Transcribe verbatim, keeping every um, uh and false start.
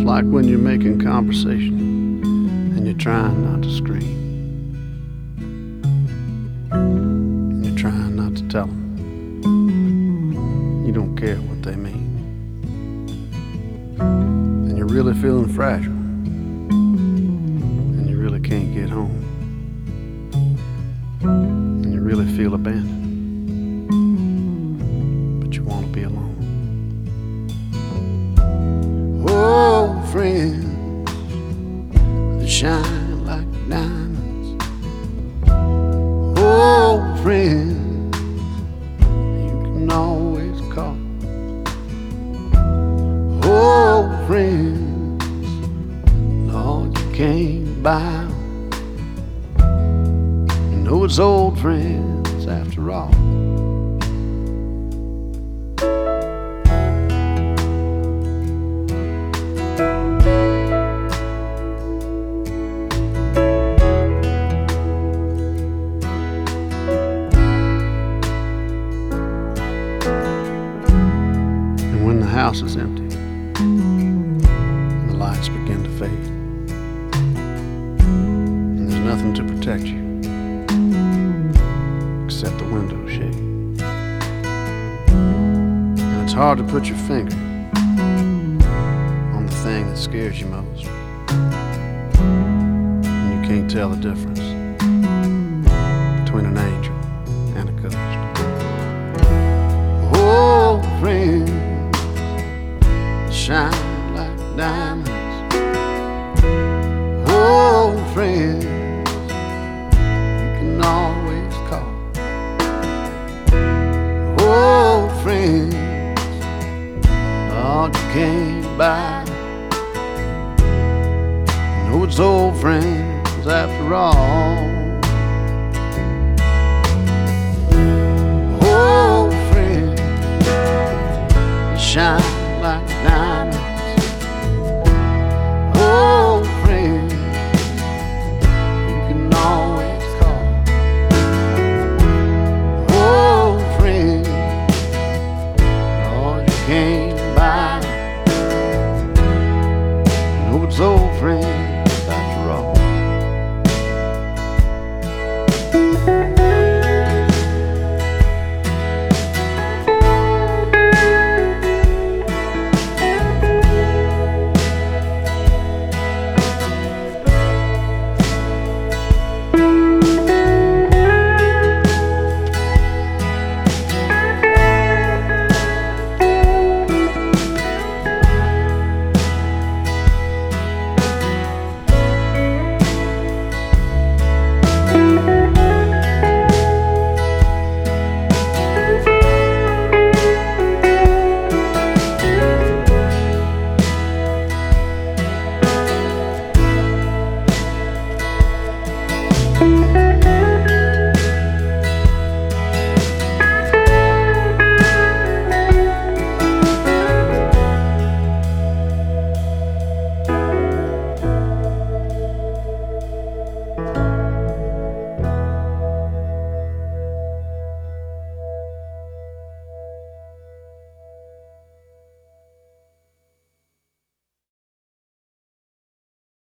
like when you're making conversation and you're trying not to scream, and you're trying not to tell them you don't care what they mean, and you're really feeling fragile, and you really can't get home, and you really feel abandoned, but you want to be alone. Oh, friends, they shine like diamonds. Oh, friends, you can always call. Oh, friends, Lord, you can't buy 'em. You know it's old friends after all. When the house is empty and the lights begin to fade and there's nothing to protect you except the window shade, and it's hard to put your finger on the thing that scares you most, and you can't tell the difference between an angel and a ghost. Oh, friend, shine like diamonds. Oh, friends, you can always call. Oh, friends, Lord, you can't buy. You know it's old friends after all. Oh, friends, shine like diamonds. Oh, friend, you can always call. Oh, friend, Lord, you can't buy. You know it's old friends